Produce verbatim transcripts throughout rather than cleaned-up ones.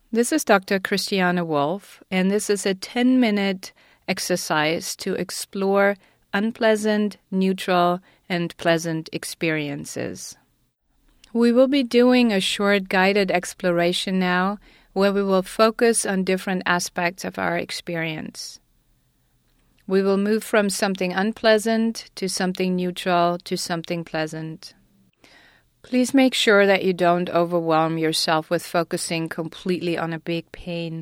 This is Doctor Christiane Wolf, and this is a ten-minute exercise to explore unpleasant, neutral, and pleasant experiences. We will be doing a short guided exploration now, where we will focus on different aspects of our experience. We will move from something unpleasant to something neutral to something pleasant. Please make sure that you don't overwhelm yourself with focusing completely on a big pain.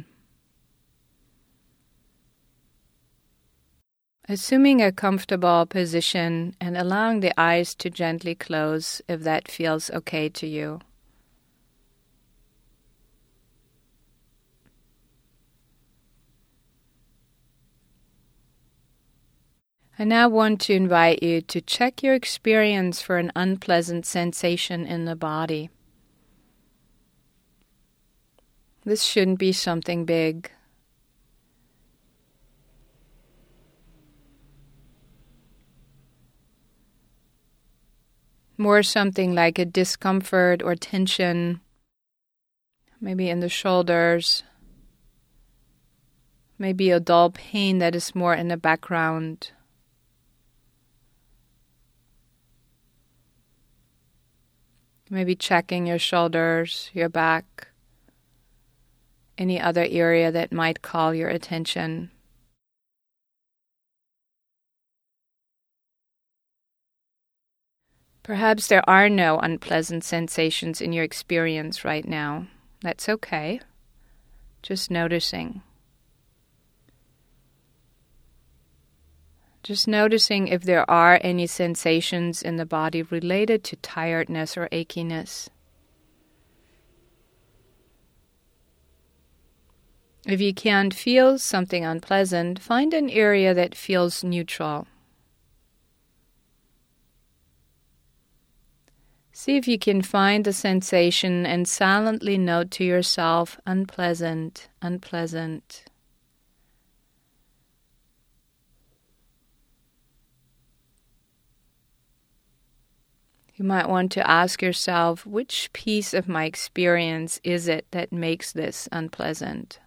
Assuming a comfortable position and allowing the eyes to gently close if that feels okay to you. I now want to invite you to check your experience for an unpleasant sensation in the body. This shouldn't be something big. More something like a discomfort or tension, maybe in the shoulders, maybe a dull pain that is more in the background. Maybe checking your shoulders, your back, any other area that might call your attention. Perhaps there are no unpleasant sensations in your experience right now. That's okay. Just noticing. Just noticing if there are any sensations in the body related to tiredness or achiness. If you can't feel something unpleasant, find an area that feels neutral. See if you can find the sensation and silently note to yourself, unpleasant, unpleasant. You might want to ask yourself, which piece of my experience is it that makes this unpleasant?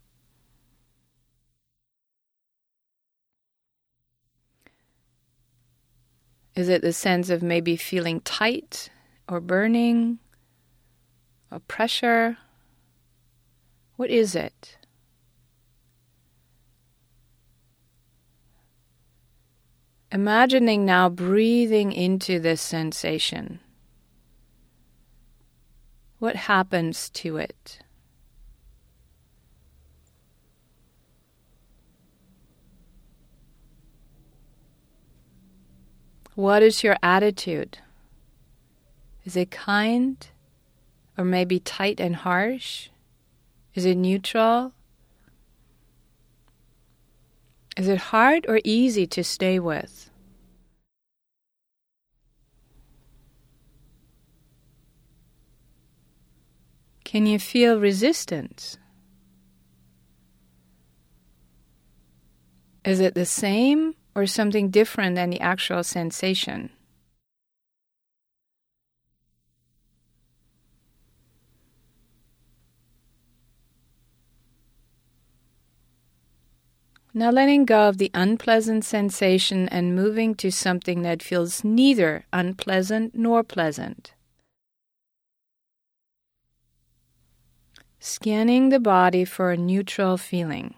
Is it the sense of maybe feeling tight or burning or pressure? What is it? Imagining now breathing into this sensation. What happens to it? What is your attitude? Is it kind or maybe tight and harsh? Is it neutral? Is it hard or easy to stay with? Can you feel resistance? Is it the same or something different than the actual sensation? Now letting go of the unpleasant sensation and moving to something that feels neither unpleasant nor pleasant. Scanning the body for a neutral feeling.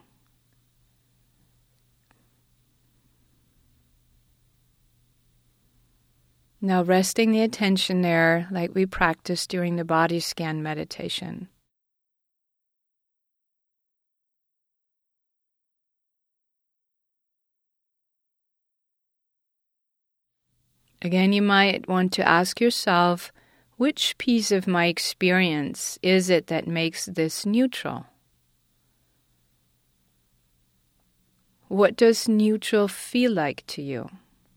Now resting the attention there like we practiced during the body scan meditation. Again, you might want to ask yourself, which piece of my experience is it that makes this neutral? What does neutral feel like to you?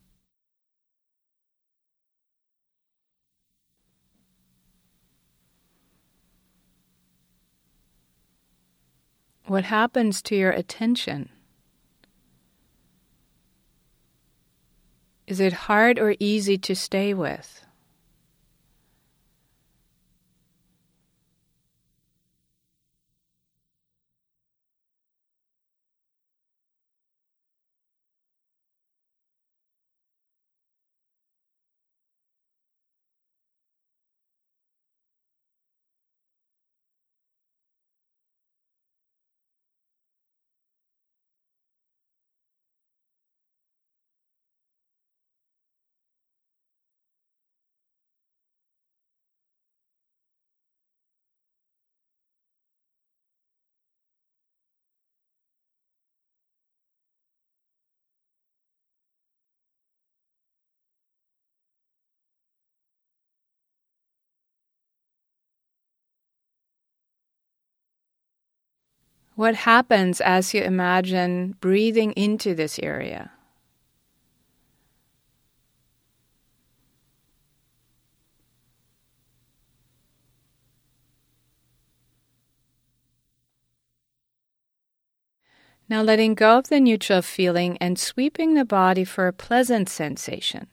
What happens to your attention? Is it hard or easy to stay with? What happens as you imagine breathing into this area? Now letting go of the neutral feeling and sweeping the body for a pleasant sensation.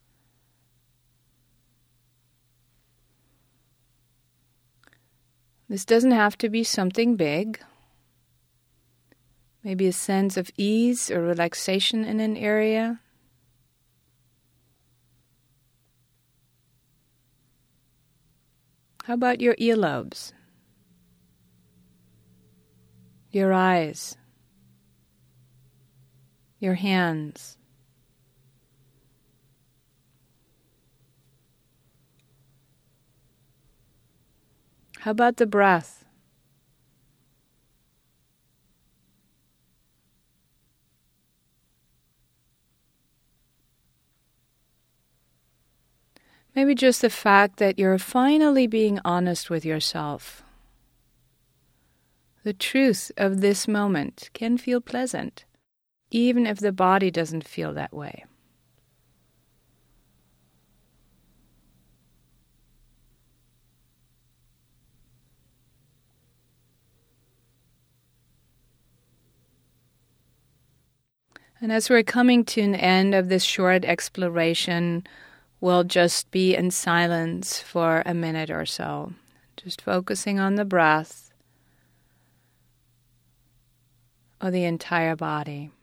This doesn't have to be something big. Maybe a sense of ease or relaxation in an area. How about your earlobes? Your eyes? Your hands? How about the breath? Maybe just the fact that you're finally being honest with yourself. The truth of this moment can feel pleasant, even if the body doesn't feel that way. And as we're coming to an end of this short exploration, we'll just be in silence for a minute or so, just focusing on the breath or the entire body.